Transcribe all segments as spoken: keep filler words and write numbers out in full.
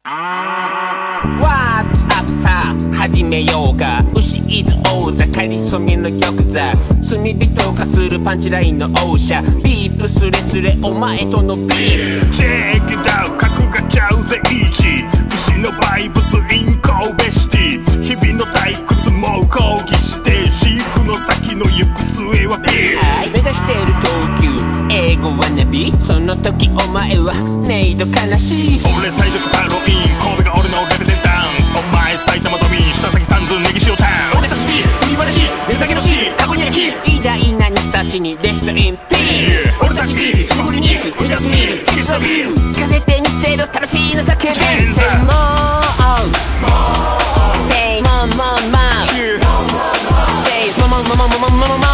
What's up さあ始めようか。牛伊豆王座かりそめの玉座、罪人化するパンチラインの王者、ビープスレスレお前とのビーフ。 チェックダウン格がちゃうぜイーチ、牛のバイブスインコベシティ、日々の退屈も抗議して飼育の先の行く末はビーフ。 目指してる等級英語はナビ、その時お前はメイド悲しい。 俺最初とサーロイン、神戸が俺のレベゼンタン、お前埼玉ドミン、下先三寸ネギ塩タウン。俺たちビーフ売り話値下げのシー過去にはキープ、 偉大な人たちにレストインピース。 俺たちビール霜降り肉売り出すミールキスはビール、 聞かせてみせろ楽しいの叫び。 Hands Say up more Say more more more Say more more more more more more more more more more more more more more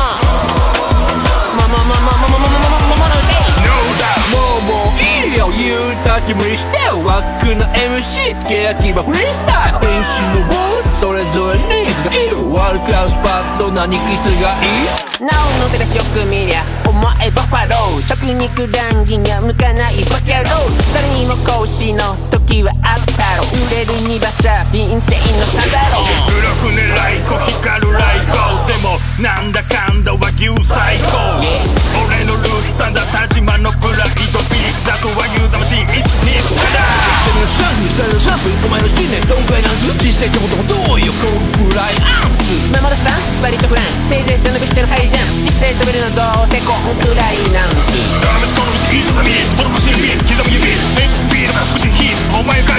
more more Say No doubt もうもういいよ言うたち無理して枠の エムシー つけ焼き場フリースタイル、練習のウォーそれぞれニーズがいる、ワールクラウスパッド何キスがいい。 なおの照らしよく見りゃお前バファロー、食肉談義には向かないバカ野郎、誰にも講師の時はあったろ、売れるに馬車人生の差だろ。 黒船ライコ光るライコ、でもなんだかんだ和牛最高、俺のルーツさんだ田島のプライドビーフだとは言う魂いちにさだ、 攻めのシャンプーされるシャンプーお前の信念どんくらいなんす、実際ってこともどうよこんくらいアンス、 守るスタンス割とフラン、せいぜい背伸びしてるハイジャン、実際飛べるのどうせこんくらいなんす。 だから飯この道いいとさみ、ほどましいビール刻む指エクスピードが少しヒール、お前が